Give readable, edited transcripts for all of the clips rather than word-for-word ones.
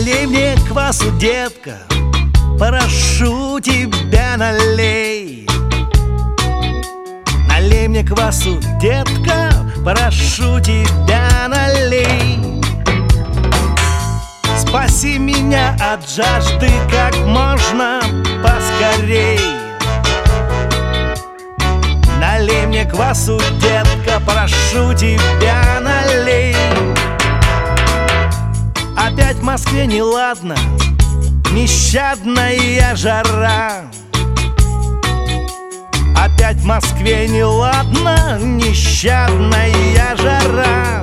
Налей мне квасу, детка, прошу тебя, налей. Налей мне квасу, детка, прошу тебя, налей. Спаси меня от жажды как можно поскорей. Налей мне квасу, детка, прошу тебя, налей. Опять в Москве неладно, нещадная жара. Опять в Москве неладно, нещадная жара.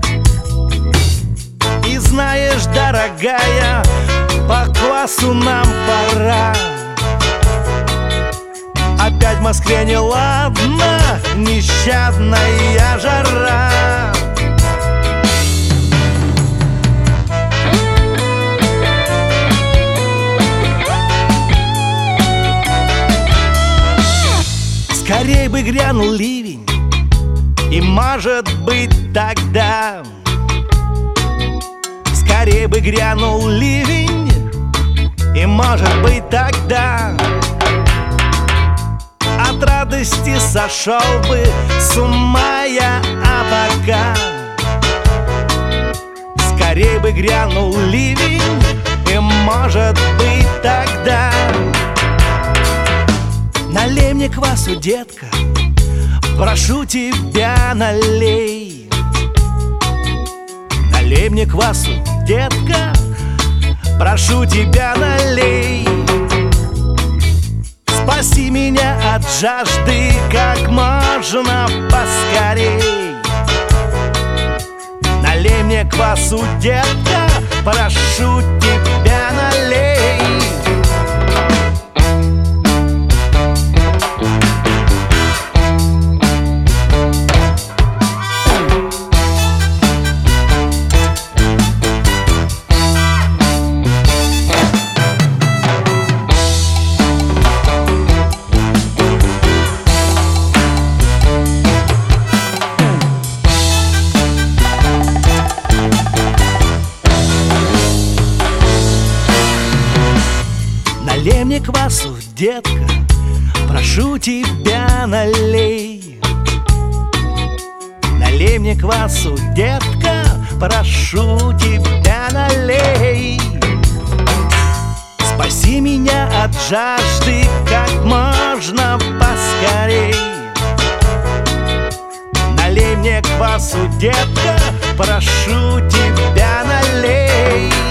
И знаешь, дорогая, по квасу нам пора. Опять в Москве неладно, нещадная жара. Скорей бы грянул ливень, и, может быть, тогда скорей бы грянул ливень, и, может быть, тогда от радости сошел бы с ума я, а пока скорей бы грянул ливень, и, может быть, тогда налей мне квасу, детка, прошу тебя, налей. Налей мне квасу, детка, прошу тебя, налей. Спаси меня от жажды как можно поскорей. Налей мне квасу, детка, прошу тебя, налей. Налей мне квасу, детка, прошу тебя, налей. Налей мне квасу, детка, прошу тебя, налей. Спаси меня от жажды как можно поскорей. Налей мне квасу, детка, прошу тебя, налей.